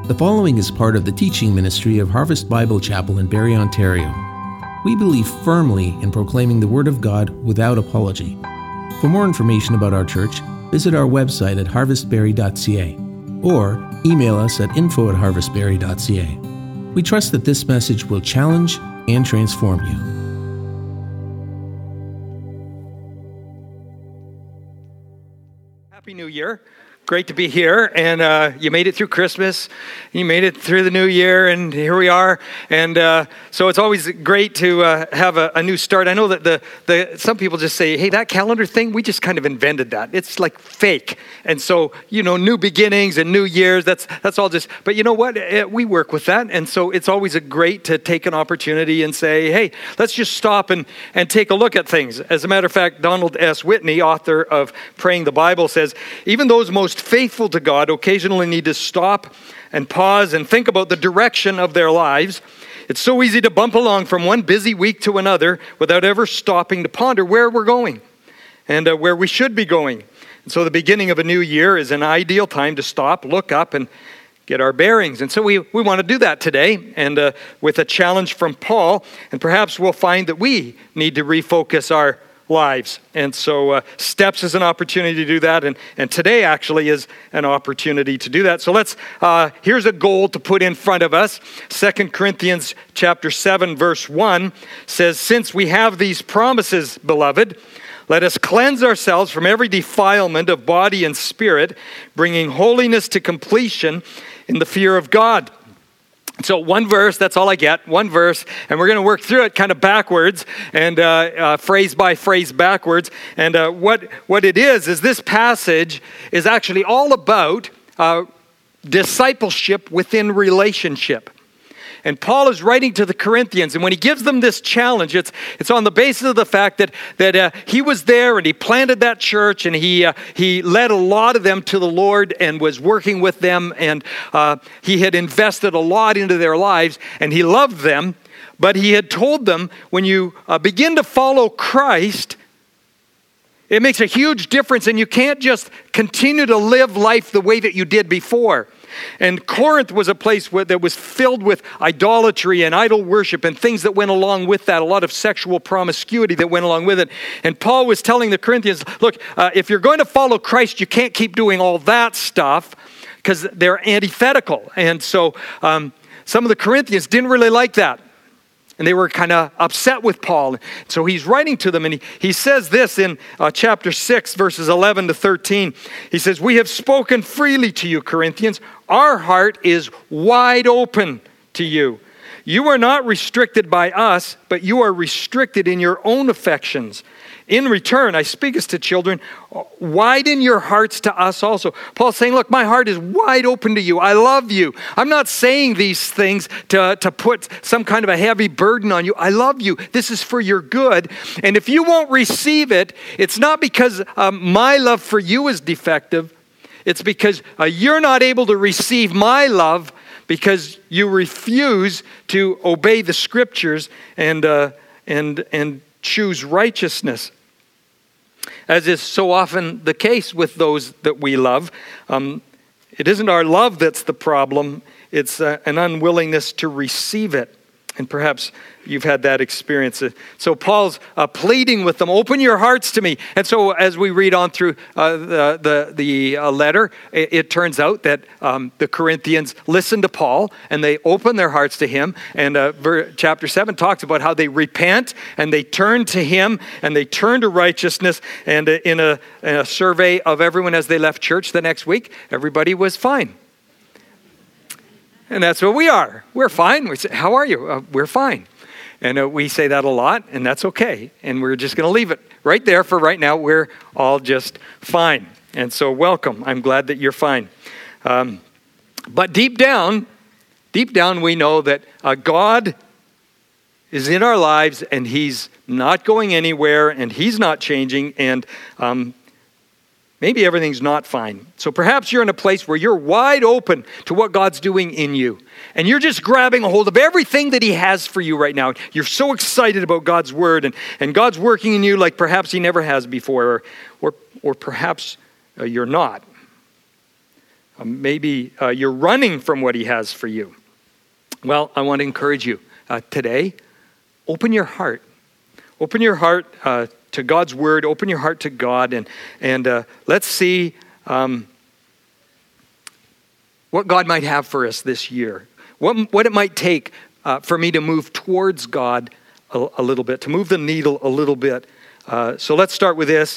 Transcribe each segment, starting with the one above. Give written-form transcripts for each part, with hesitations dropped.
The following is part of the teaching ministry of Harvest Bible Chapel in Barrie, Ontario. We believe firmly in proclaiming the Word of God without apology. For more information about our church, visit our website at harvestbarrie.ca or email us at info@harvestbarrie.ca. We trust that this message will challenge and transform you. Happy New Year. Great to be here, and you made it through Christmas, you made it through the New Year, and here we are, and so it's always great to have a new start. I know that some people just say, hey, that calendar thing, we just kind of invented that. It's like fake, and so, new beginnings and new years, that's all just, but you know what, we work with that, and so it's always great to take an opportunity and say, hey, let's just stop and take a look at things. As a matter of fact, Donald S. Whitney, author of Praying the Bible, says, even those most faithful to God occasionally need to stop and pause and think about the direction of their lives. It's so easy to bump along from one busy week to another without ever stopping to ponder where we're going and where we should be going. And so the beginning of a new year is an ideal time to stop, look up, and get our bearings. And so we want to do that today, and with a challenge from Paul, and perhaps we'll find that we need to refocus our lives. And so Steps is an opportunity to do that, and today actually is an opportunity to do that. So here's a goal to put in front of us. 2 Corinthians chapter 7 verse 1 says, since we have these promises, beloved, let us cleanse ourselves from every defilement of body and spirit, bringing holiness to completion in the fear of God. So one verse, that's all I get, one verse, and we're going to work through it kind of backwards and phrase by phrase backwards. And what it is this passage is actually all about discipleship within relationship. And Paul is writing to the Corinthians, and when he gives them this challenge, it's on the basis of the fact that he was there and he planted that church, and he led a lot of them to the Lord and was working with them, and he had invested a lot into their lives, and he loved them. But he had told them, when you begin to follow Christ, it makes a huge difference, and you can't just continue to live life the way that you did before. And Corinth was a place that was filled with idolatry and idol worship and things that went along with that, a lot of sexual promiscuity that went along with it. And Paul was telling the Corinthians, look, if you're going to follow Christ, you can't keep doing all that stuff because they're antithetical. And so some of the Corinthians didn't really like that. And they were kind of upset with Paul. So he's writing to them, and he says this in chapter 6, verses 11 to 13. He says, we have spoken freely to you, Corinthians. Our heart is wide open to you. You are not restricted by us, but you are restricted in your own affections. In return, I speak as to children, widen your hearts to us also. Paul's saying, look, my heart is wide open to you. I love you. I'm not saying these things to put some kind of a heavy burden on you. I love you. This is for your good. And if you won't receive it, it's not because my love for you is defective. It's because you're not able to receive my love because you refuse to obey the scriptures and choose righteousness. As is so often the case with those that we love, it isn't our love that's the problem, it's an unwillingness to receive it. And perhaps you've had that experience. So Paul's pleading with them, open your hearts to me. And so as we read on through the letter, it turns out that the Corinthians listened to Paul and they opened their hearts to him. And chapter 7 talks about how they repent and they turn to him and they turn to righteousness. And in a survey of everyone as they left church the next week, everybody was fine. And that's what we are. We're fine. We say, how are you? We're fine. And we say that a lot, and that's okay. And we're just going to leave it right there for right now. We're all just fine. And so welcome. I'm glad that you're fine. But deep down, we know that God is in our lives, and he's not going anywhere, and he's not changing, and maybe everything's not fine. So perhaps you're in a place where you're wide open to what God's doing in you. And you're just grabbing a hold of everything that he has for you right now. You're so excited about God's word and God's working in you like perhaps he never has before. Or perhaps you're not. Maybe you're running from what he has for you. Well, I want to encourage you today, open your heart. Open your heart to God's word. Open your heart to God, and let's see what God might have for us this year. What it might take for me to move towards God a little bit, to move the needle a little bit. So let's start with this.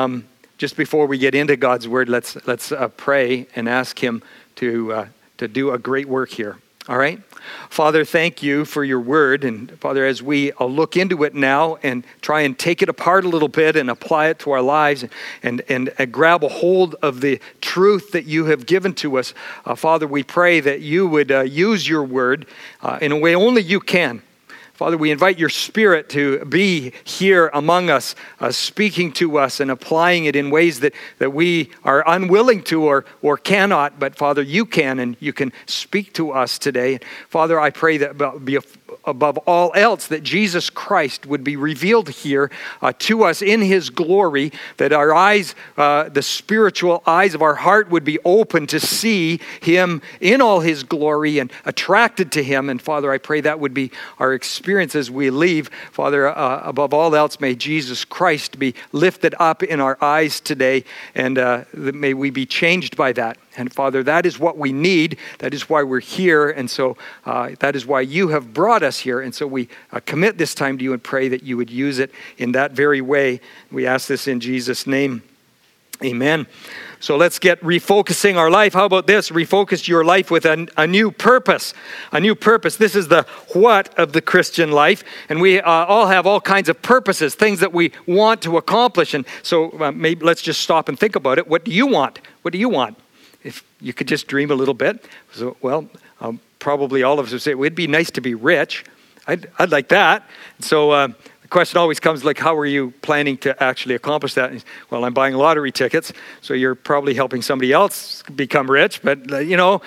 Just before we get into God's word, let's pray and ask him to do a great work here. All right? Father, thank you for your word. And Father, as we look into it now and try and take it apart a little bit and apply it to our lives and grab a hold of the truth that you have given to us, Father, we pray that you would use your word in a way only you can. Father, we invite your Spirit to be here among us, speaking to us and applying it in ways that we are unwilling to or cannot. But Father, you can, and you can speak to us today. Father, I pray that above all else, that Jesus Christ would be revealed here to us in his glory, that our eyes, the spiritual eyes of our heart would be open to see him in all his glory and attracted to him. And Father, I pray that would be our experience as we leave. Father, above all else, may Jesus Christ be lifted up in our eyes today, and may we be changed by that. And Father, that is what we need. That is why we're here. And so that is why you have brought us here. And so we commit this time to you and pray that you would use it in that very way. We ask this in Jesus' name. Amen. So let's get refocusing our life. How about this? Refocus your life with a new purpose. A new purpose. This is the what of the Christian life. And we all have all kinds of purposes, things that we want to accomplish. And so maybe let's just stop and think about it. What do you want? What do you want? If you could just dream a little bit. So, well, probably all of us would say, it'd be nice to be rich. I'd like that. So the question always comes like, how are you planning to actually accomplish that? Well, I'm buying lottery tickets. So you're probably helping somebody else become rich. But, well,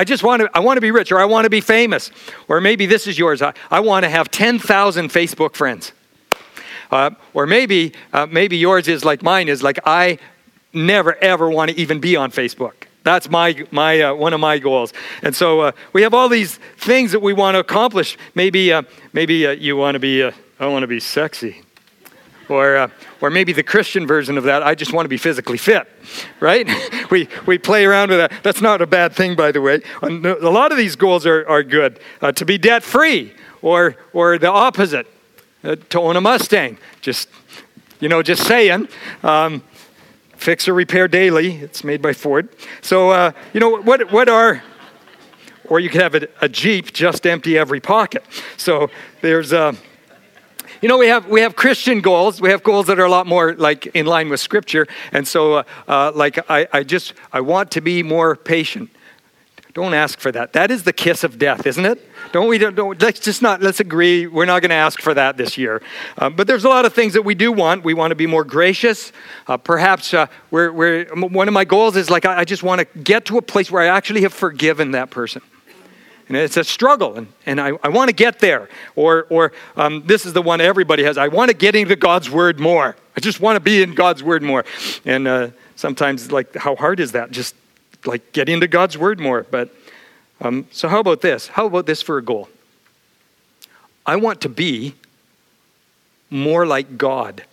I want to be rich, or I want to be famous. Or maybe this is yours. I want to have 10,000 Facebook friends. Or maybe yours is like mine is like, I never, ever want to even be on Facebook. That's my one of my goals. And so we have all these things that we want to accomplish. Maybe you want to be, I want to be sexy. Or maybe the Christian version of that, I just want to be physically fit, right? we play around with that. That's not a bad thing, by the way. A lot of these goals are good. To be debt-free, or the opposite, to own a Mustang. Just saying. Fix or repair daily. It's made by Ford. So, what are, or you could have a Jeep, just empty every pocket. So there's, we have Christian goals. We have goals that are a lot more like in line with Scripture. And so, I want to be more patient. Don't ask for that. That is the kiss of death, isn't it? Let's agree. We're not going to ask for that this year. But there's a lot of things that we do want. We want to be more gracious. Perhaps one of my goals is like, I just want to get to a place where I actually have forgiven that person. And it's a struggle, and I want to get there. Or this is the one everybody has. I want to get into God's Word more. I just want to be in God's Word more. And sometimes, like, how hard is that? Just like get into God's Word more. But so how about this? How about this for a goal? I want to be more like God.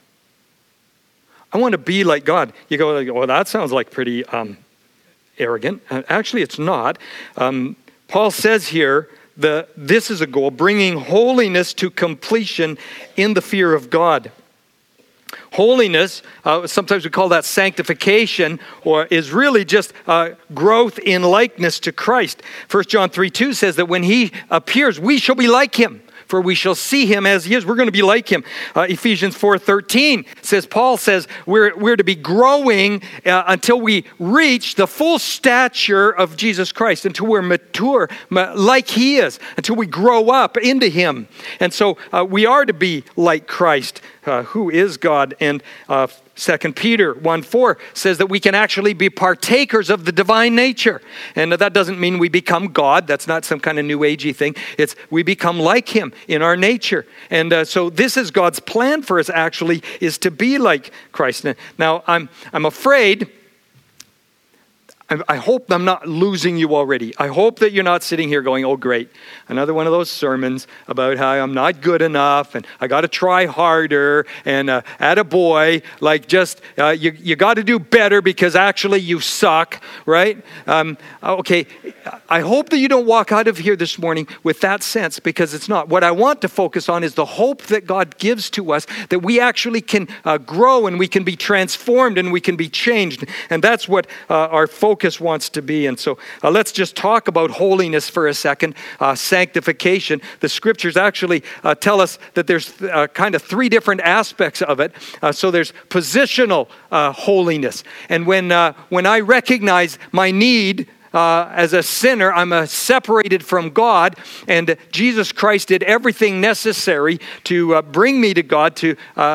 I want to be like God. You go, well, that sounds like pretty arrogant. Actually, it's not. Paul says here that this is a goal, bringing holiness to completion in the fear of God. Holiness, sometimes we call that sanctification, or is really just growth in likeness to Christ. 1 John 3:2 says that when he appears, we shall be like him, for we shall see him as he is. We're going to be like him. Ephesians 4:13 says, Paul says, we're to be growing until we reach the full stature of Jesus Christ, until we're mature like he is, until we grow up into him. And so we are to be like Christ, who is God. And 2 Peter 1:4 says that we can actually be partakers of the divine nature. And that doesn't mean we become God. That's not some kind of new agey thing. It's we become like him in our nature. And so this is God's plan for us, actually, is to be like Christ. Now, I'm afraid I hope I'm not losing you already. I hope that you're not sitting here going, oh, great, another one of those sermons about how I'm not good enough and I got to try harder and attaboy, like just you got to do better because actually you suck, right? Okay, I hope that you don't walk out of here this morning with that sense, because it's not. What I want to focus on is the hope that God gives to us, that we actually can grow and we can be transformed and we can be changed. And that's what our focus wants to be. And so let's just talk about holiness for a second, sanctification. The scriptures actually tell us that there's kind of three different aspects of it. So there's positional holiness. And when I recognize my need as a sinner, I'm separated from God, and Jesus Christ did everything necessary to bring me to God, so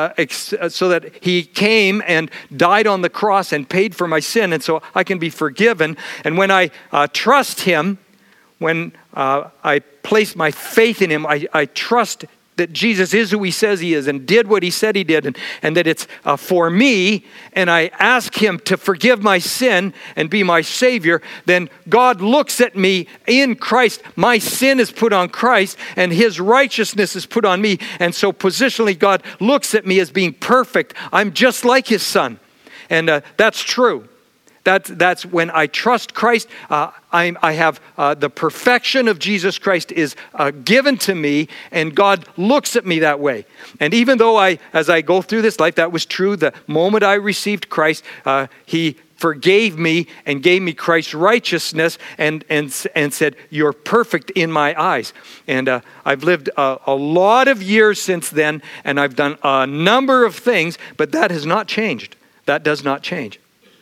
that he came and died on the cross and paid for my sin, and so I can be forgiven. And when I trust him, when I place my faith in him, I trust that Jesus is who he says he is and did what he said he did, and that it's for me, and I ask him to forgive my sin and be my Savior, then God looks at me in Christ. My sin is put on Christ and his righteousness is put on me. And so positionally, God looks at me as being perfect. I'm just like his son. And that's true. That's when I trust Christ. I have the perfection of Jesus Christ is given to me, and God looks at me that way. And even though as I go through this life, that was true. The moment I received Christ, he forgave me and gave me Christ's righteousness and said, "You're perfect in my eyes." And I've lived a lot of years since then, and I've done a number of things, but that has not changed. That does not change.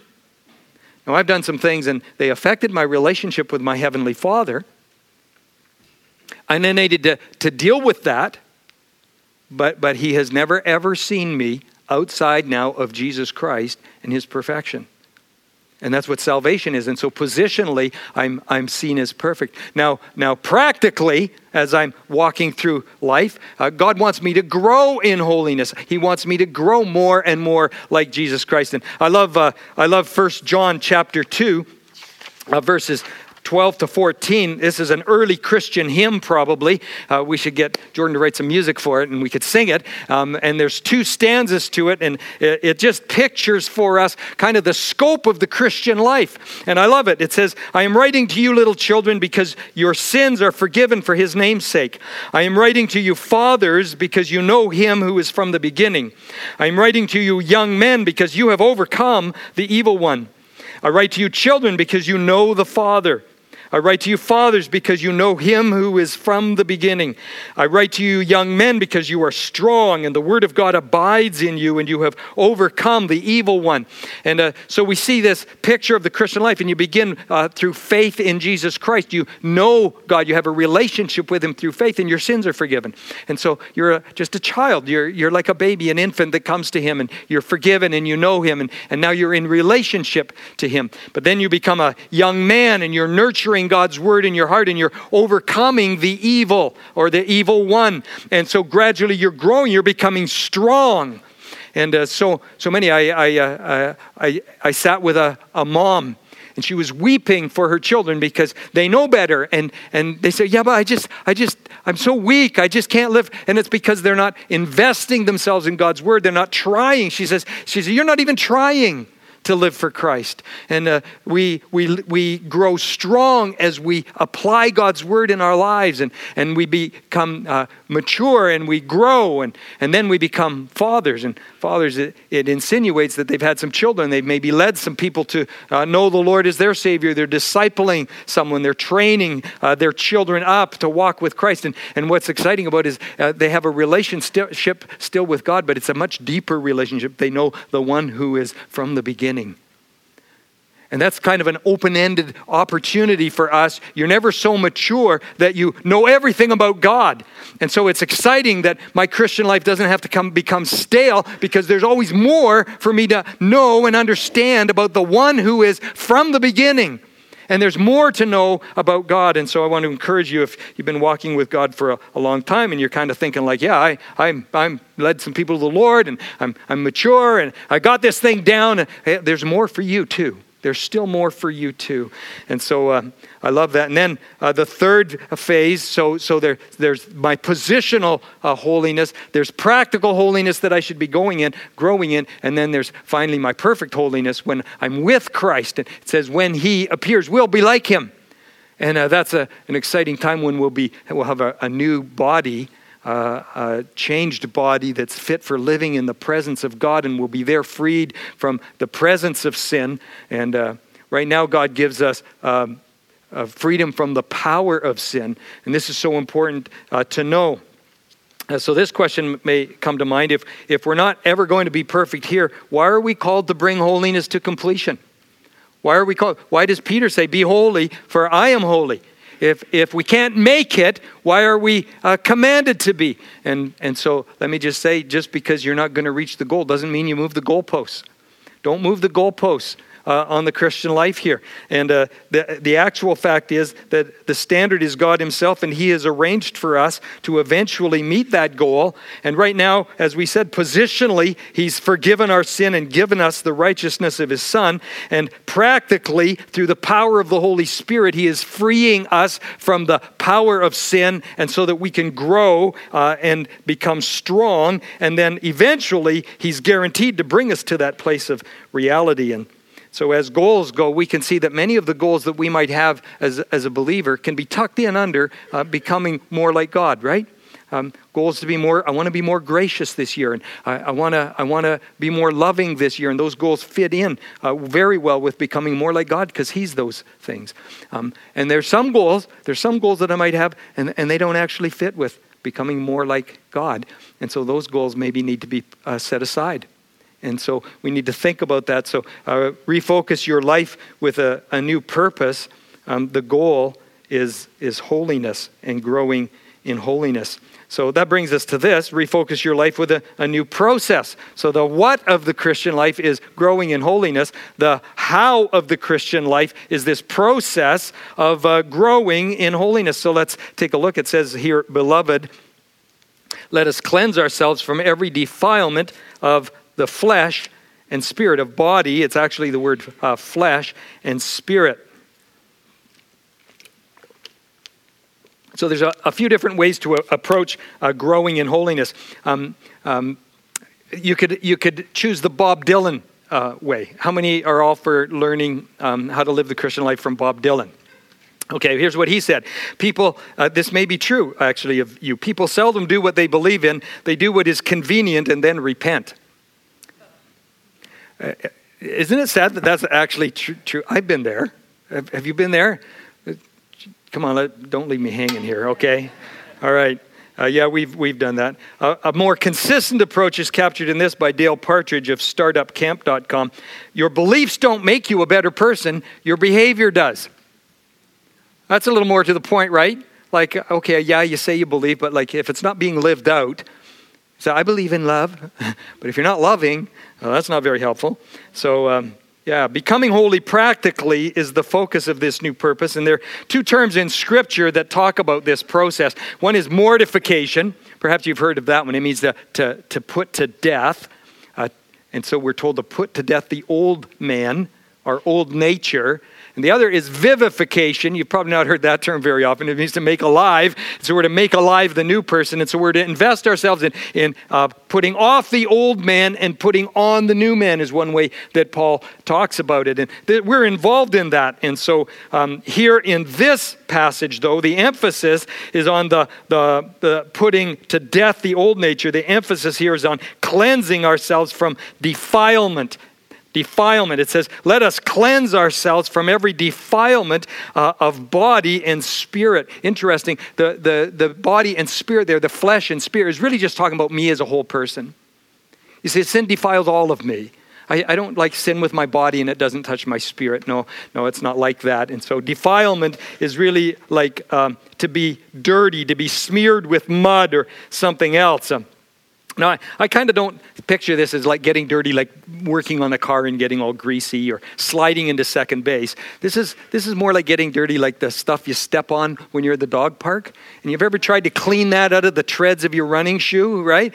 Now, I've done some things and they affected my relationship with my Heavenly Father. And I needed to deal with that. But he has never, ever seen me outside now of Jesus Christ and his perfection. And that's what salvation is. And so positionally, I'm seen as perfect. Now practically, as I'm walking through life, God wants me to grow in holiness. He wants me to grow more and more like Jesus Christ. And I love 1 John chapter 2, verses 12 to 14. This is an early Christian hymn, probably. We should get Jordan to write some music for it and we could sing it. And there's 2 stanzas to it, and it just pictures for us kind of the scope of the Christian life. And I love it. It says, "I am writing to you, little children, because your sins are forgiven for his name's sake. I am writing to you, fathers, because you know him who is from the beginning. I am writing to you, young men, because you have overcome the evil one. I write to you, children, because you know the Father. I write to you, fathers, because you know him who is from the beginning. I write to you, young men, because you are strong and the word of God abides in you and you have overcome the evil one." And so we see this picture of the Christian life, and you begin through faith in Jesus Christ. You know God, you have a relationship with him through faith, and your sins are forgiven. And so you're just a child. You're like a baby, an infant that comes to him, and you're forgiven and you know him, and now you're in relationship to him. But then you become a young man and you're nurturing God's word in your heart, and you're overcoming the evil or the evil one. And so gradually you're growing, you're becoming strong. And so many, I sat with a mom, and she was weeping for her children because they know better. And they say, "Yeah, but I'm so weak. I just can't live." And it's because they're not investing themselves in God's word. They're not trying. She says, "You're not even trying to live for Christ." And we grow strong as we apply God's word in our lives, and we become mature, and we grow, and then we become fathers. And fathers, it insinuates that they've had some children. They've maybe led some people to know the Lord as their Savior. They're discipling someone. They're training their children up to walk with Christ. And what's exciting about it is they have a relationship still with God, but it's a much deeper relationship. They know the one who is from the beginning. And that's kind of an open-ended opportunity for us. You're never so mature that you know everything about God. And so it's exciting that my Christian life doesn't have to become stale, because there's always more for me to know and understand about the one who is from the beginning. And there's more to know about God. And so I want to encourage you, if you've been walking with God for a long time and you're kind of thinking like, yeah, I'm led some people to the Lord, and I'm mature, and I got this thing down. And there's more for you too. There's still more for you too. And so I love that. And then the third phase, so there's my positional holiness. There's practical holiness that I should be growing in. And then there's finally my perfect holiness when I'm with Christ. And it says when he appears, we'll be like him. And that's an exciting time when we'll have a new body, a changed body that's fit for living in the presence of God, and we'll be there freed from the presence of sin. And right now God gives us freedom from the power of sin. And this is so important to know. So this question may come to mind. If we're not ever going to be perfect here, why are we called to bring holiness to completion? Why does Peter say, be holy, for I am holy? If we can't make it, why are we commanded to be? And so let me just say, just because you're not going to reach the goal doesn't mean you move the goalposts. Don't move the goalposts on the Christian life here. And the actual fact is that the standard is God himself, and he has arranged for us to eventually meet that goal. And right now, as we said, positionally, he's forgiven our sin and given us the righteousness of his Son. And practically, through the power of the Holy Spirit, he is freeing us from the power of sin, and so that we can grow and become strong. And then eventually, he's guaranteed to bring us to that place of reality. And so as goals go, we can see that many of the goals that we might have as a believer can be tucked in under becoming more like God, right? Goals to be more, I want to be more gracious this year, and I want to be more loving this year, and those goals fit in very well with becoming more like God, because he's those things. And there's some goals that I might have, and they don't actually fit with becoming more like God. And so those goals maybe need to be set aside. And so we need to think about that. So refocus your life with a new purpose. The goal is holiness and growing in holiness. So that brings us to this: refocus your life with a new process. So the what of the Christian life is growing in holiness. The how of the Christian life is this process of growing in holiness. So let's take a look. It says here, beloved, let us cleanse ourselves from every defilement of the flesh and spirit, of body. It's actually the word flesh and spirit. So there's a few different ways to approach growing in holiness. You could choose the Bob Dylan way. How many are all for learning how to live the Christian life from Bob Dylan? Okay, here's what he said. People, this may be true actually of you. People seldom do what they believe in. They do what is convenient and then repent. Isn't it sad that that's actually true? I've been there. Have you been there? Come on, don't leave me hanging here, okay? All right. Yeah, we've done that. A more consistent approach is captured in this by Dale Partridge of startupcamp.com. Your beliefs don't make you a better person. Your behavior does. That's a little more to the point, right? Like, okay, yeah, you say you believe, but like if it's not being lived out, so I believe in love, but if you're not loving, that's not very helpful. So, becoming holy practically is the focus of this new purpose. And there are two terms in Scripture that talk about this process. One is mortification. Perhaps you've heard of that one. It means to put to death. And so we're told to put to death the old man, our old nature. And the other is vivification. You've probably not heard that term very often. It means to make alive. So we're to make alive the new person. And so we're to invest ourselves in putting off the old man and putting on the new man is one way that Paul talks about it. And we're involved in that. And so here in this passage, though, the emphasis is on the putting to death the old nature. The emphasis here is on cleansing ourselves from defilement. Defilement. It says, let us cleanse ourselves from every defilement of body and spirit. Interesting. The body and spirit there, the flesh and spirit, is really just talking about me as a whole person. You see, sin defiles all of me. I don't like sin with my body and it doesn't touch my spirit. No, it's not like that. And so defilement is really like to be dirty, to be smeared with mud or something else. Now, I kind of don't picture this as like getting dirty, like working on a car and getting all greasy or sliding into second base. This is more like getting dirty, like the stuff you step on when you're at the dog park. And you've ever tried to clean that out of the treads of your running shoe, right?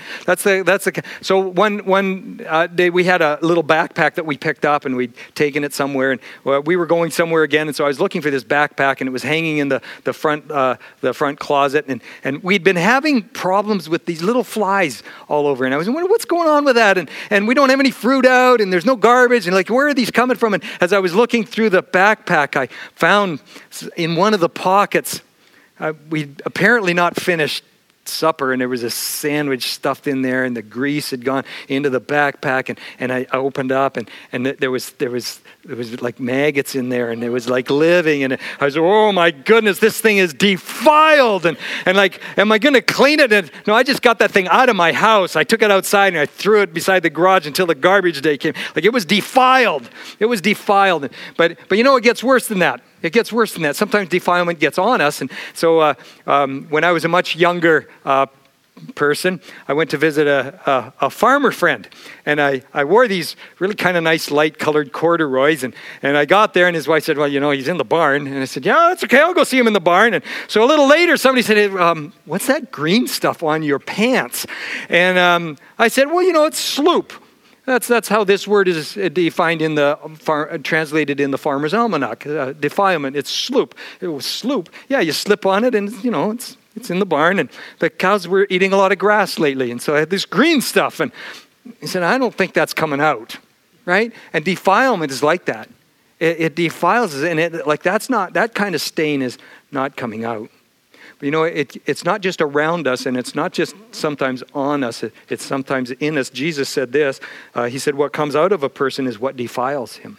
So one day we had a little backpack that we picked up, and we'd taken it somewhere, and we were going somewhere again. And so I was looking for this backpack, and it was hanging in the front closet, and we'd been having problems with these little flies all over. And I was wondering, what's going on with that? And we don't have any fruit out, and there's no garbage. And like, where are these coming from? And as I was looking through the backpack, I found in one of the pockets, we'd apparently not finished supper, and there was a sandwich stuffed in there, and the grease had gone into the backpack, and I opened up, and there was like maggots in there, and it was like living, and I was, oh my goodness, this thing is defiled, and like, am I going to clean it? And no, I just got that thing out of my house. I took it outside and I threw it beside the garage until the garbage day came. Like, it was defiled. It was defiled. But you know, it gets worse than that. It gets worse than that. Sometimes defilement gets on us. And so when I was a much younger person, I went to visit a farmer friend. And I wore these really kind of nice light-colored corduroys. And I got there, and his wife said, well, you know, he's in the barn. And I said, yeah, that's okay. I'll go see him in the barn. And so a little later, somebody said, hey, what's that green stuff on your pants? And I said, well, you know, it's sloop. That's how this word is defined in translated in the Farmer's Almanac. Defilement. It's sloop. It was sloop. Yeah, you slip on it, and you know it's in the barn. And the cows were eating a lot of grass lately, and so I had this green stuff. And he said, I don't think that's coming out, right? And defilement is like that. It defiles us, and that kind of stain is not coming out. But you know, it's not just around us, and it's not just sometimes on us, it's sometimes in us. Jesus said this, he said, what comes out of a person is what defiles him.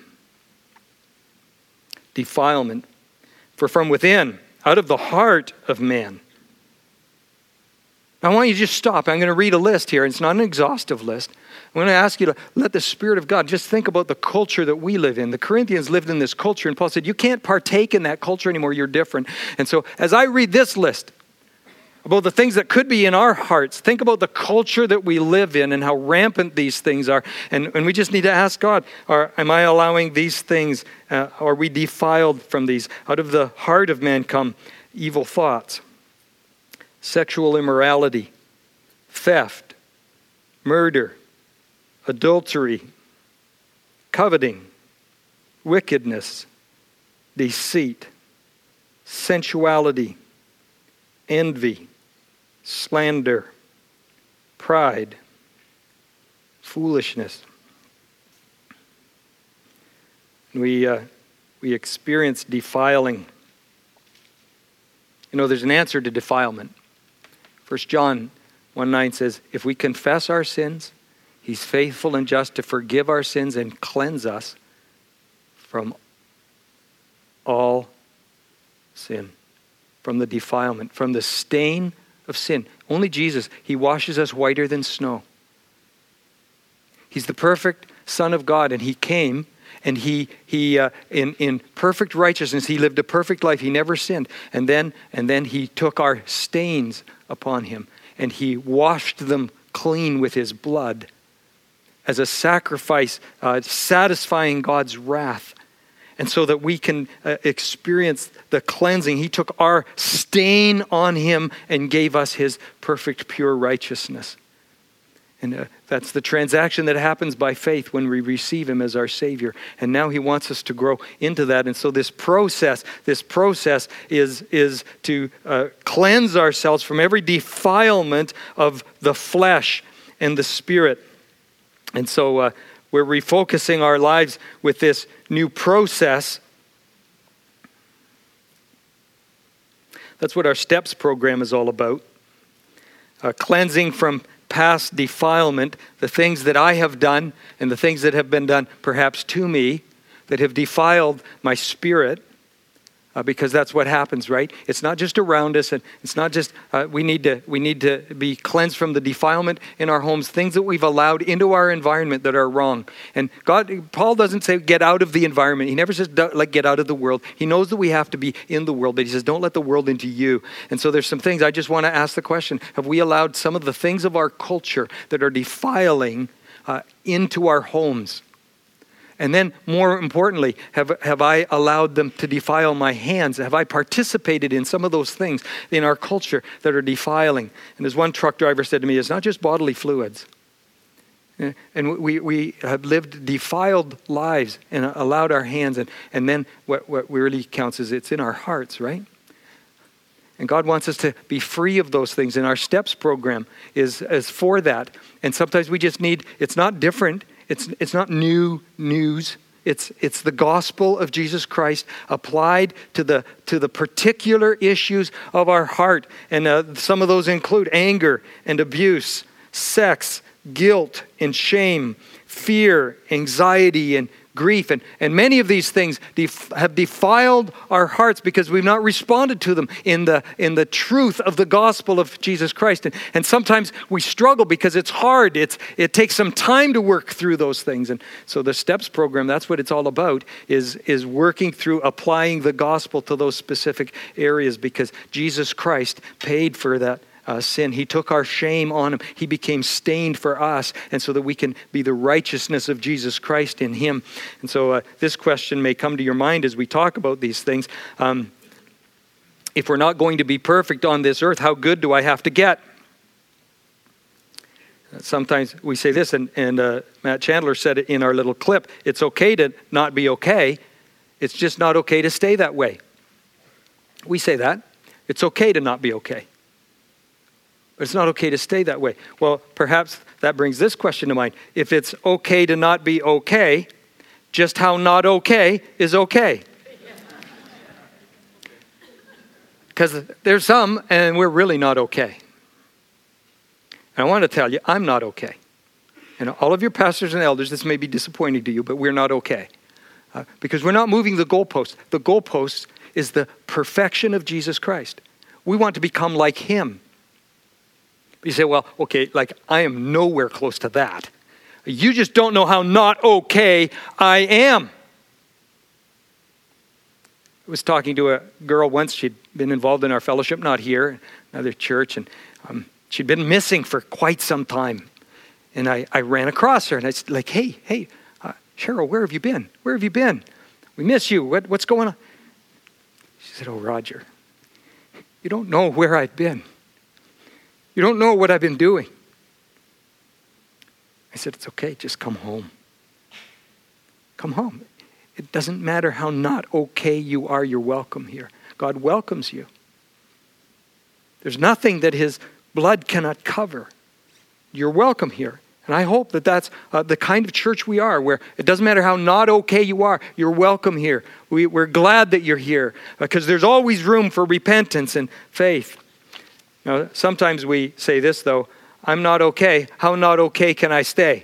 Defilement. For from within, out of the heart of man. I want you to just stop. I'm going to read a list here. It's not an exhaustive list. I'm going to ask you to let the Spirit of God just think about the culture that we live in. The Corinthians lived in this culture, and Paul said, you can't partake in that culture anymore. You're different. And so as I read this list about the things that could be in our hearts, think about the culture that we live in and how rampant these things are. And we just need to ask God, am I allowing these things, are we defiled from these? Out of the heart of man come evil thoughts, sexual immorality, theft, murder, adultery, coveting, wickedness, deceit, sensuality, envy, slander, pride, foolishness. We experience defiling. You know, there's an answer to defilement. 1 John 1:9 says, if we confess our sins, he's faithful and just to forgive our sins and cleanse us from all sin, from the defilement, from the stain of sin. Only Jesus, he washes us whiter than snow. He's the perfect Son of God, and he came, and he in perfect righteousness, he lived a perfect life. He never sinned. And then he took our stains upon him, and he washed them clean with his blood as a sacrifice, satisfying God's wrath. And so that we can experience the cleansing. He took our stain on him and gave us his perfect, pure righteousness. And that's the transaction that happens by faith when we receive him as our Savior. And now he wants us to grow into that. And so this process is to cleanse ourselves from every defilement of the flesh and the spirit. And so we're refocusing our lives with this new process. That's what our STEPS program is all about. Cleansing from past defilement, the things that I have done and the things that have been done perhaps to me that have defiled my spirit. because that's what happens, right? It's not just around us, and it's not just we need to be cleansed from the defilement in our homes, things that we've allowed into our environment that are wrong. And Paul doesn't say get out of the environment. He never says like get out of the world. He knows that we have to be in the world, but he says don't let the world into you. And so there's some things I just want to ask the question: have we allowed some of the things of our culture that are defiling into our homes? And then, more importantly, have I allowed them to defile my hands? Have I participated in some of those things in our culture that are defiling? And as one truck driver said to me, it's not just bodily fluids. And we have lived defiled lives and allowed our hands. And then what really counts is it's in our hearts, right? And God wants us to be free of those things. And our STEPS program is for that. And sometimes we just need, it's not different. It's not new news. It's the gospel of Jesus Christ applied to the particular issues of our heart. And some of those include anger and abuse, sex, guilt and shame, fear, anxiety, and grief. And many of these things have defiled our hearts because we've not responded to them in the truth of the gospel of Jesus Christ. And sometimes we struggle because it's hard. It takes some time to work through those things. And so the STEPS program, that's what it's all about, is working through applying the gospel to those specific areas because Jesus Christ paid for that sin. He took our shame on him. He became stained for us, and so that we can be the righteousness of Jesus Christ in him. And so this question may come to your mind as we talk about these things. If we're not going to be perfect on this earth, how good do I have to get? Sometimes we say this, and Matt Chandler said it in our little clip. It's okay to not be okay. It's just not okay to stay that way. We say that. It's okay to not be okay. But it's not okay to stay that way. Well, perhaps that brings this question to mind. If it's okay to not be okay, just how not okay is okay? Because there's some, and we're really not okay. And I want to tell you, I'm not okay. And all of your pastors and elders, this may be disappointing to you, but we're not okay. Because we're not moving the goalpost. The goalpost is the perfection of Jesus Christ. We want to become like him. You say, well, okay, like I am nowhere close to that. You just don't know how not okay I am. I was talking to a girl once. She'd been involved in our fellowship, not here, another church, and she'd been missing for quite some time. And I ran across her, and I said, like, hey, Cheryl, where have you been? Where have you been? We miss you. What's going on? She said, oh, Roger, you don't know where I've been. You don't know what I've been doing. I said, it's okay, just come home. Come home. It doesn't matter how not okay you are, you're welcome here. God welcomes you. There's nothing that his blood cannot cover. You're welcome here. And I hope that that's the kind of church we are, where it doesn't matter how not okay you are, you're welcome here. We're glad that you're here, because there's always room for repentance and faith. Now, sometimes we say this, though, I'm not okay. How not okay can I stay?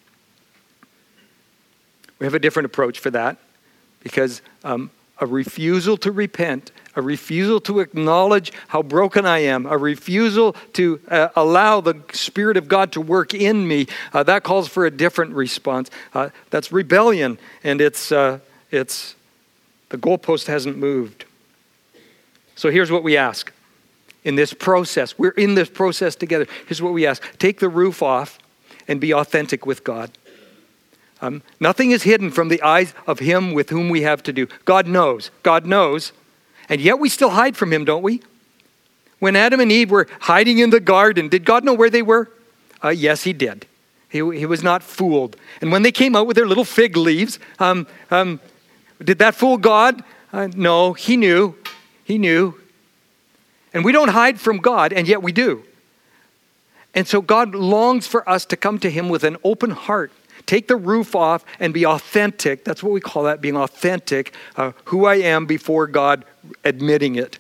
We have a different approach for that, because a refusal to repent, a refusal to acknowledge how broken I am, a refusal to allow the Spirit of God to work in me, that calls for a different response. That's rebellion, and it's the goalpost hasn't moved. So here's what we ask. In this process, we're in this process together. Here's what we ask. Take the roof off and be authentic with God. Nothing is hidden from the eyes of him with whom we have to do. God knows. God knows. And yet we still hide from him, don't we? When Adam and Eve were hiding in the garden, did God know where they were? Yes, he did. He was not fooled. And when they came out with their little fig leaves, did that fool God? No, he knew. He knew. And we don't hide from God, and yet we do. And so God longs for us to come to him with an open heart. Take the roof off and be authentic. That's what we call that, being authentic. Who I am before God, admitting it.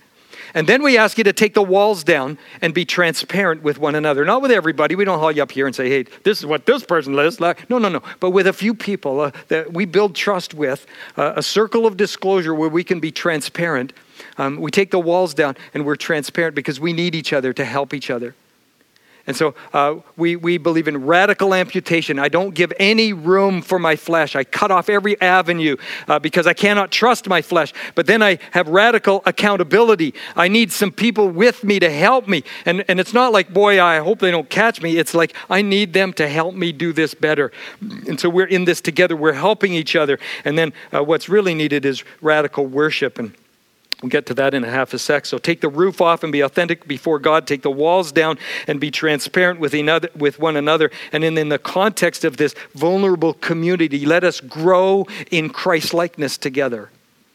And then we ask you to take the walls down and be transparent with one another. Not with everybody. We don't haul you up here and say, hey, this is what this person is like. No. But with a few people that we build trust with, a circle of disclosure where we can be transparent. We take the walls down and we're transparent because we need each other to help each other. And so we believe in radical amputation. I don't give any room for my flesh. I cut off every avenue because I cannot trust my flesh. But then I have radical accountability. I need some people with me to help me. And it's not like, boy, I hope they don't catch me. It's like, I need them to help me do this better. And so we're in this together. We're helping each other. And then what's really needed is radical worship. And we'll get to that in a half a sec. So take the roof off and be authentic before God. Take the walls down and be transparent with one another. And then in the context of this vulnerable community, let us grow in Christ-likeness together.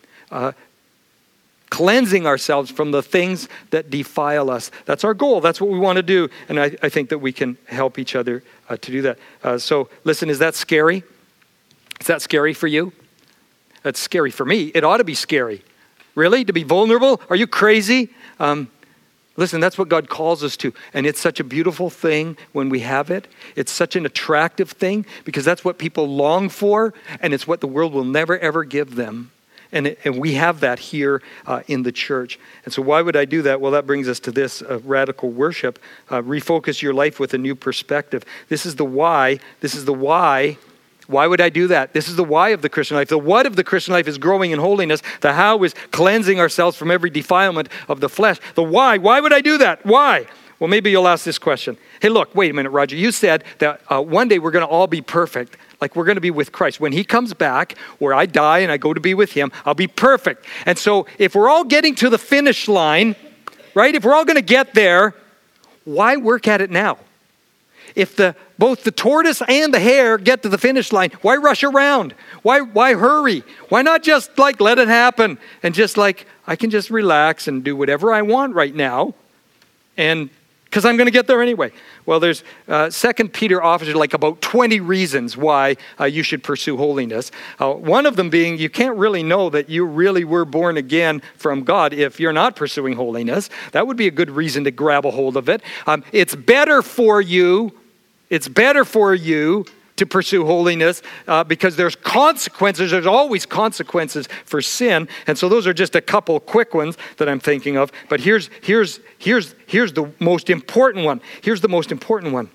Cleansing ourselves from the things that defile us. That's our goal. That's what we want to do. And I think that we can help each other to do that. So listen, is that scary? Is that scary for you? That's scary for me. It ought to be scary. Really? To be vulnerable? Are you crazy? Listen, that's what God calls us to. And it's such a beautiful thing when we have it. It's such an attractive thing because that's what people long for. And it's what the world will never, ever give them. And we have that here in the church. And so why would I do that? Well, that brings us to this radical worship. Refocus your life with a new perspective. This is the why. This is the why. Why would I do that? This is the why of the Christian life. The what of the Christian life is growing in holiness. The how is cleansing ourselves from every defilement of the flesh. The why would I do that? Why? Well, maybe you'll ask this question. Hey, look, wait a minute, Roger. You said that one day we're going to all be perfect. Like we're going to be with Christ. When he comes back, where I die and I go to be with him, I'll be perfect. And so if we're all getting to the finish line, right? If we're all going to get there, why work at it now? If both the tortoise and the hare get to the finish line, why rush around? Why hurry? Why not just like let it happen and just like I can just relax and do whatever I want right now, and because I'm going to get there anyway. Well, there's 2 Peter offers like about 20 reasons why you should pursue holiness. One of them being you can't really know that you really were born again from God if you're not pursuing holiness. That would be a good reason to grab a hold of it. It's better for you to pursue holiness because there's consequences. There's always consequences for sin. And so those are just a couple quick ones that I'm thinking of. But here's the most important one. Here's the most important one.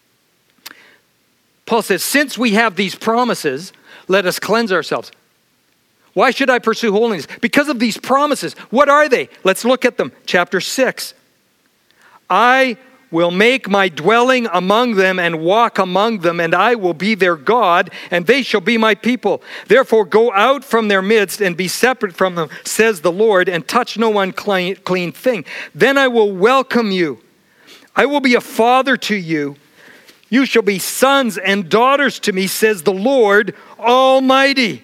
Paul says, since we have these promises, let us cleanse ourselves. Why should I pursue holiness? Because of these promises. What are they? Let's look at them. Chapter 6. I will make my dwelling among them and walk among them, and I will be their God, and they shall be my people. Therefore go out from their midst and be separate from them, says the Lord, and touch no unclean thing. Then I will welcome you. I will be a father to you. You shall be sons and daughters to me, says the Lord Almighty.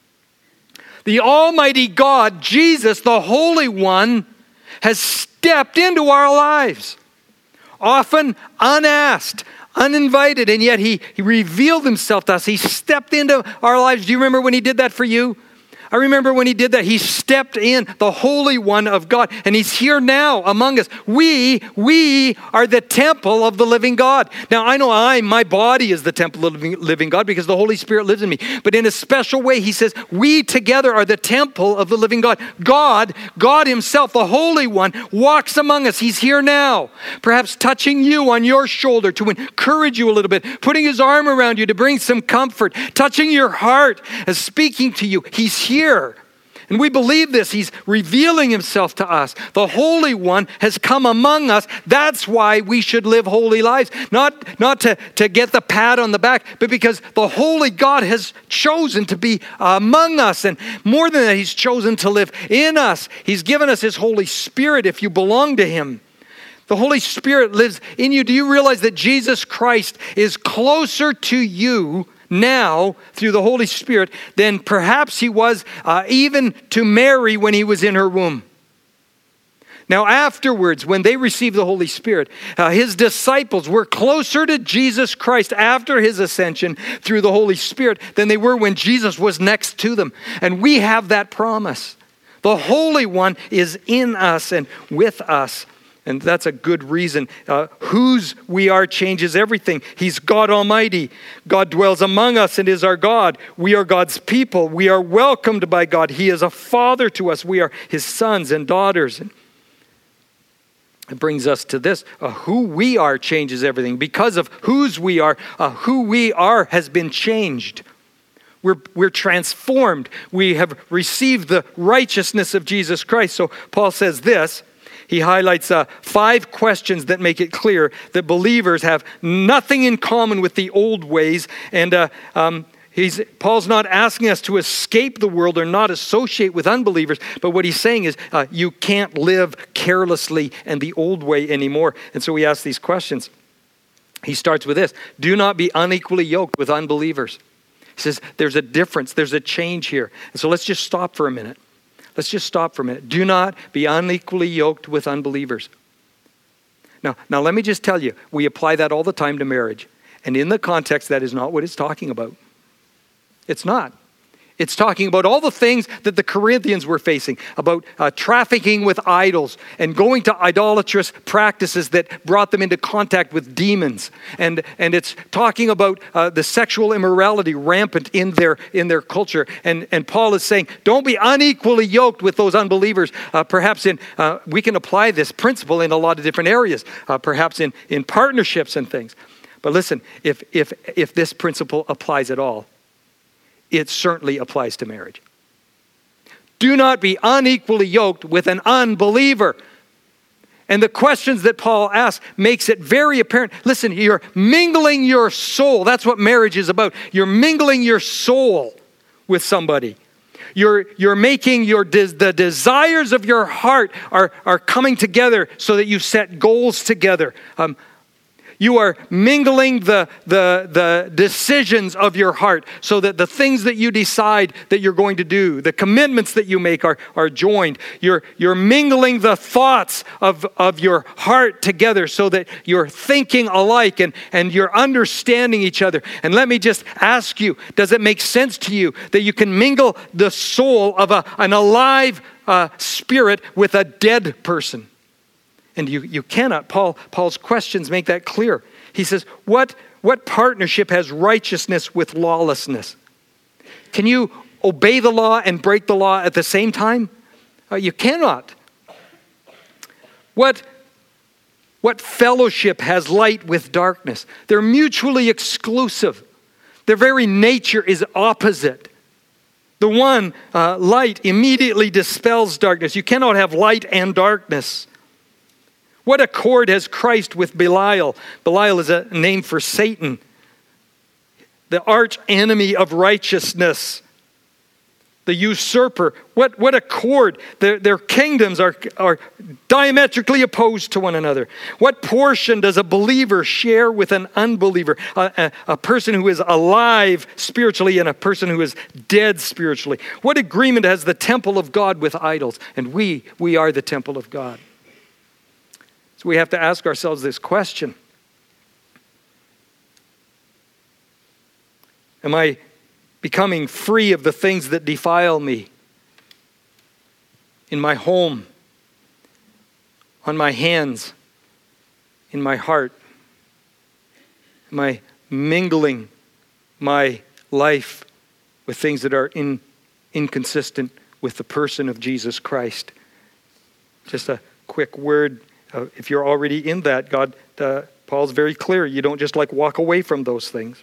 The Almighty God, Jesus, the Holy One, has stepped into our lives. Often unasked, uninvited, and yet he revealed himself to us. He stepped into our lives. Do you remember when he did that for you? I remember when he did that. He stepped in, the Holy One of God, and he's here now among us. We are the temple of the living God. Now, I know my body is the temple of the living God because the Holy Spirit lives in me. But in a special way, he says, we together are the temple of the living God. God himself, the Holy One, walks among us. He's here now, perhaps touching you on your shoulder to encourage you a little bit, putting his arm around you to bring some comfort, touching your heart and speaking to you. He's here. And we believe this. He's revealing himself to us. The Holy One has come among us. That's why we should live holy lives. Not to get the pat on the back, but because the Holy God has chosen to be among us. And more than that, he's chosen to live in us. He's given us his Holy Spirit if you belong to him. The Holy Spirit lives in you. Do you realize that Jesus Christ is closer to you now through the Holy Spirit than perhaps he was even to Mary when he was in her womb? Now afterwards, when they received the Holy Spirit, his disciples were closer to Jesus Christ after his ascension through the Holy Spirit than they were when Jesus was next to them. And we have that promise. The Holy One is in us and with us. And that's a good reason. Whose we are changes everything. He's God Almighty. God dwells among us and is our God. We are God's people. We are welcomed by God. He is a father to us. We are his sons and daughters. And it brings us to this. Who we are changes everything. Because of who we are has been changed. We're transformed. We have received the righteousness of Jesus Christ. So Paul says this. He highlights 5 questions that make it clear that believers have nothing in common with the old ways. And Paul's not asking us to escape the world or not associate with unbelievers. But what he's saying is you can't live carelessly and the old way anymore. And so we ask these questions. He starts with this. Do not be unequally yoked with unbelievers. He says there's a difference. There's a change here. And so let's just stop for a minute. Do not be unequally yoked with unbelievers. Now let me just tell you, we apply that all the time to marriage. And in the context, that is not what it's talking about. It's not. It's talking about all the things that the Corinthians were facing, about trafficking with idols and going to idolatrous practices that brought them into contact with demons. And it's talking about the sexual immorality rampant in their culture. And Paul is saying, don't be unequally yoked with those unbelievers. Perhaps we can apply this principle in a lot of different areas, perhaps in partnerships and things. But listen, if this principle applies at all, it certainly applies to marriage. Do not be unequally yoked with an unbeliever. And the questions that Paul asks makes it very apparent. Listen, you're mingling your soul. That's what marriage is about. You're mingling your soul with somebody. You're making the desires of your heart are coming together so that you set goals together. You are mingling the decisions of your heart so that the things that you decide that you're going to do, the commitments that you make are joined. You're mingling the thoughts of your heart together so that you're thinking alike and you're understanding each other. And let me just ask you, does it make sense to you that you can mingle the soul of an alive spirit with a dead person? And you cannot. Paul's questions make that clear. He says, what partnership has righteousness with lawlessness? Can you obey the law and break the law at the same time? You cannot. What fellowship has light with darkness? They're mutually exclusive. Their very nature is opposite. The one, light, immediately dispels darkness. You cannot have light and darkness. What accord has Christ with Belial? Belial is a name for Satan, the arch enemy of righteousness, the usurper. What accord? Their kingdoms are diametrically opposed to one another. What portion does a believer share with an unbeliever? A person who is alive spiritually and a person who is dead spiritually. What agreement has the temple of God with idols? And we are the temple of God. So we have to ask ourselves this question. Am I becoming free of the things that defile me? In my home, on my hands, in my heart? Am I mingling my life with things that are inconsistent with the person of Jesus Christ? Just a quick word. If you're already in that, Paul's very clear. You don't just walk away from those things.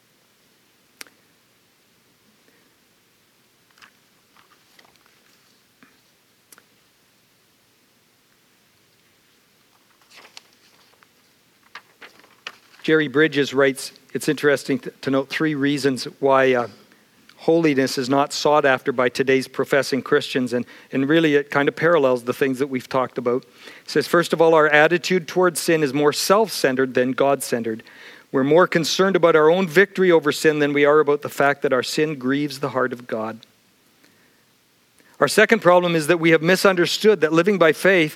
Jerry Bridges writes, it's interesting to note 3 reasons why holiness is not sought after by today's professing Christians, and really it kind of parallels the things that we've talked about. He says, first of all, our attitude towards sin is more self-centered than God-centered. We're more concerned about our own victory over sin than we are about the fact that our sin grieves the heart of God. Our second problem is that we have misunderstood that living by faith,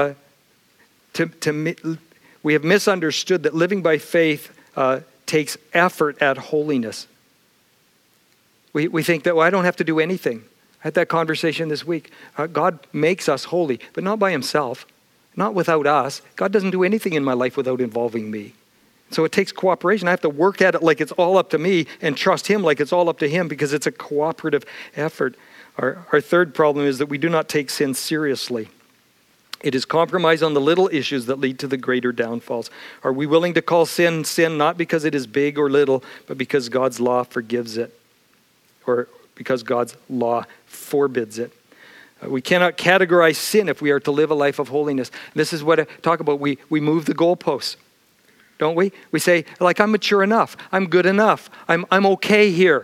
we have misunderstood that living by faith takes effort at holiness. We think that, I don't have to do anything. I had that conversation this week. God makes us holy, but not by himself, not without us. God doesn't do anything in my life without involving me. So it takes cooperation. I have to work at it like it's all up to me and trust him like it's all up to him, because it's a cooperative effort. Our third problem is that we do not take sin seriously. It is compromise on the little issues that lead to the greater downfalls. Are we willing to call sin sin, not because it is big or little, but because God's law forgives it, or because God's law forbids it? We cannot categorize sin if we are to live a life of holiness. This is what I talk about. We move the goalposts, don't we? We say, like, I'm mature enough. I'm good enough. I'm okay here.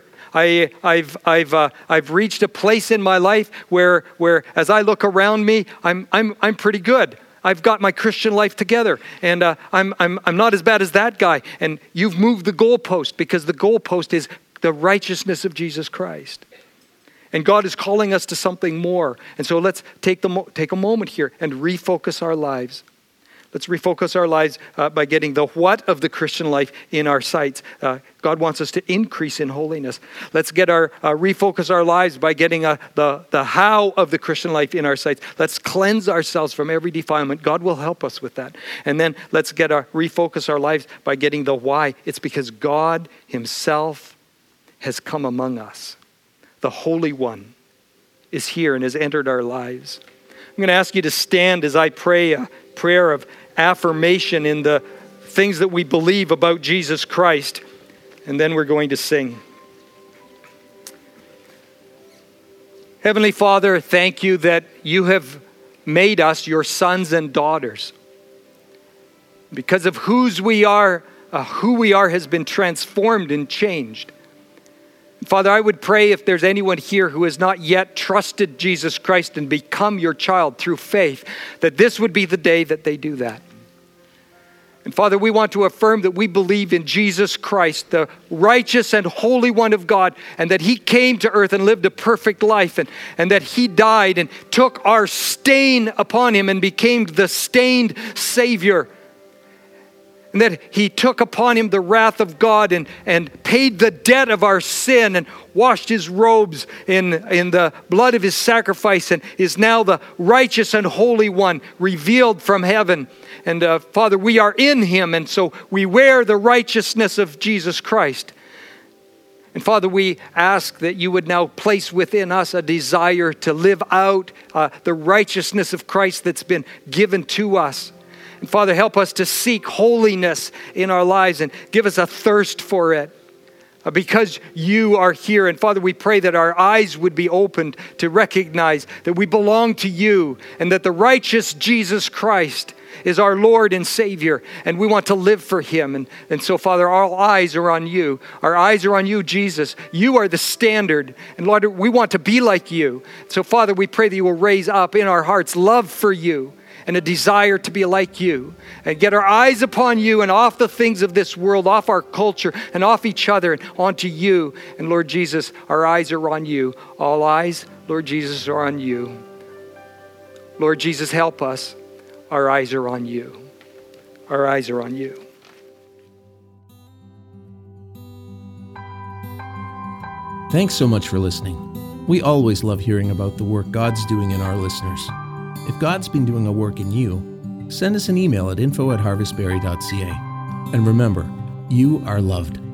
I've reached a place in my life where as I look around me, I'm pretty good. I've got my Christian life together, and I'm not as bad as that guy. And you've moved the goalpost, because the goalpost is the righteousness of Jesus Christ. And God is calling us to something more. And so let's take a moment here and refocus our lives. Let's refocus our lives by getting the what of the Christian life in our sights. God wants us to increase in holiness. Let's get refocus our lives by getting the how of the Christian life in our sights. Let's cleanse ourselves from every defilement. God will help us with that. And then let's refocus our lives by getting the why. It's because God himself has come among us. The Holy One is here and has entered our lives. I'm going to ask you to stand as I pray a prayer of affirmation in the things that we believe about Jesus Christ. And then we're going to sing. Heavenly Father, thank you that you have made us your sons and daughters. Because of who we are has been transformed and changed. Father, I would pray if there's anyone here who has not yet trusted Jesus Christ and become your child through faith, that this would be the day that they do that. And Father, we want to affirm that we believe in Jesus Christ, the righteous and holy one of God, and that he came to earth and lived a perfect life, and that he died and took our stain upon him and became the stained Savior. And that he took upon him the wrath of God and paid the debt of our sin and washed his robes in the blood of his sacrifice, and is now the righteous and holy one revealed from heaven. And Father, we are in him, and so we wear the righteousness of Jesus Christ. And Father, we ask that you would now place within us a desire to live out the righteousness of Christ that's been given to us. And Father, help us to seek holiness in our lives and give us a thirst for it because you are here. And Father, we pray that our eyes would be opened to recognize that we belong to you and that the righteous Jesus Christ is our Lord and Savior, and we want to live for him. And so, Father, our eyes are on you. Our eyes are on you, Jesus. You are the standard. And Lord, we want to be like you. So, Father, we pray that you will raise up in our hearts love for you and a desire to be like you, and get our eyes upon you and off the things of this world, off our culture and off each other and onto you. And Lord Jesus, our eyes are on you. All eyes, Lord Jesus, are on you. Lord Jesus, help us. Our eyes are on you. Our eyes are on you. Thanks so much for listening. We always love hearing about the work God's doing in our listeners. If God's been doing a work in you, send us an email at info@harvestbarrie.ca. And remember, you are loved.